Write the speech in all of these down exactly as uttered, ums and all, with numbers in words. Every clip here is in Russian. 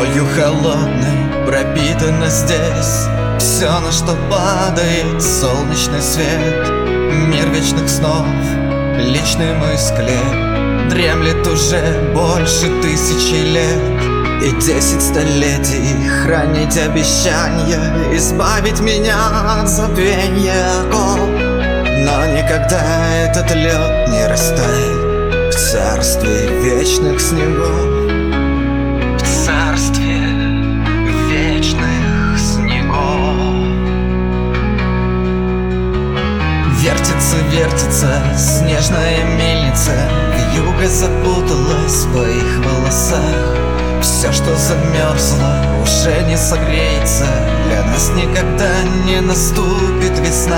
Болью холодной пропитано здесь все, на что падает солнечный свет. Мир вечных снов, личный мой склеп, дремлет уже больше тысячи лет. И десять столетий хранить обещанья, избавить меня от забвения оков. Но никогда этот лед не растает в царстве вечных снегов. В царстве вечных снегов. Вертится, вертится снежная мельница, вьюга запуталась в твоих волосах. Все, что замерзло, уже не согреется, для нас никогда не наступит весна.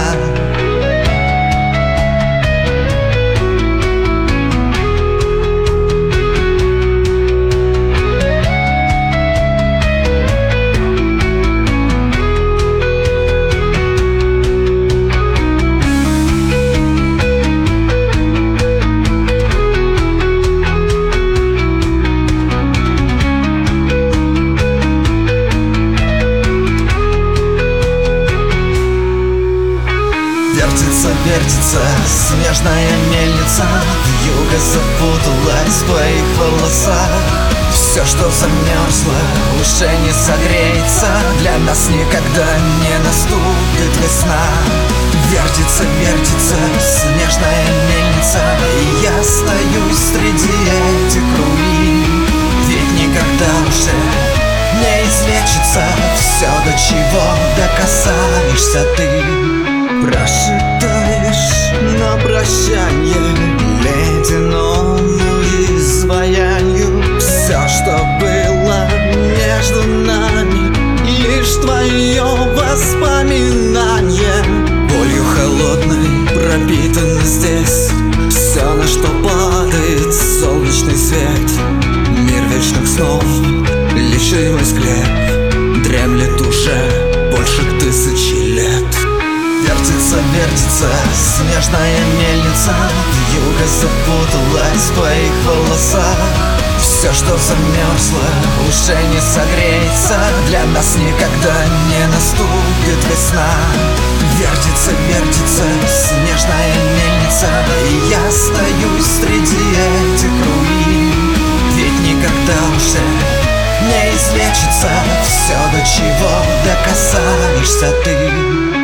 Вертится, вертится снежная мельница, вьюга запуталась в твоих волосах. Все, что замерзло, уже не согреется, для нас никогда не наступит весна. Вертится, вертится снежная мельница, и я остаюсь среди этих руин. Ведь никогда уже не излечится все, до чего докасаешься ты. Прошептаешь на прощанье ледяному изваянию все, что было между нами, лишь твое воспоминание. Болью холодной пропитано здесь все, на что падает солнечный свет. Мир вечных снов, личный мой склеп, дремлет уже больше тысячи лет. Вертится, вертится снежная мельница, вьюга запуталась в твоих волосах. Все, что замерзло, уже не согреется, для нас никогда не наступит весна. Вертится, вертится снежная мельница, и я остаюсь среди этих руин. Ведь никогда уже не излечится все, до чего докасаешься ты.